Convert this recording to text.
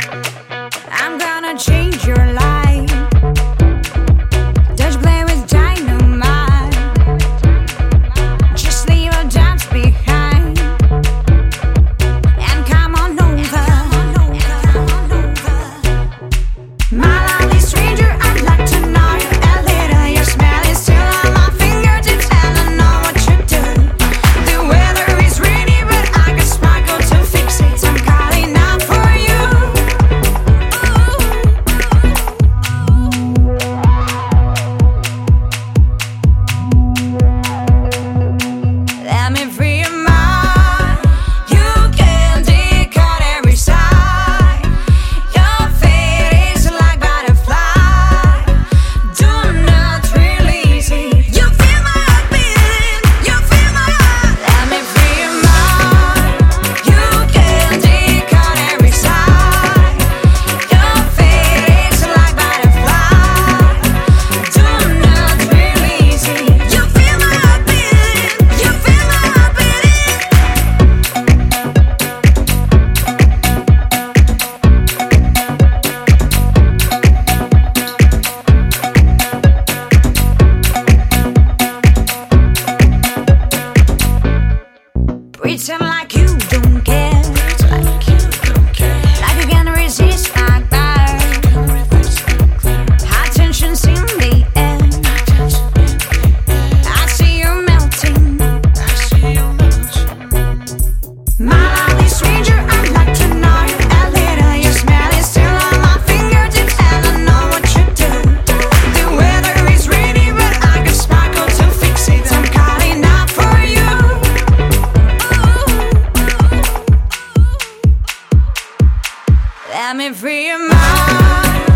I'm gonna change your life. Don't play with dynamite. Just leave our doubts behind and come on over. My lovely stranger, I'd like to know you a little. Your smell is still on my fingertips, and I know what you do. The weather is rainy, but I got sparkle to fix it. I'm calling out for you. Let me free your mind. You can decode every side. Your fate is like butterfly. Do not release it. You feel my heart beating. You feel my heart. Let me free your mind. You can decode every side. Your fate is like butterfly. Do not release it. You feel my heart beating. You feel my heart beating. Pretend like you don't care. Like you can't resist my fire. High tensions in the air. I see you melting. My lovely stranger, I'd like to know you a little. Your smell is still on my fingertips, and I know what you do. The weather is rainy, but I got sparkle to fix it. I'm calling out for you. Let me free your mind.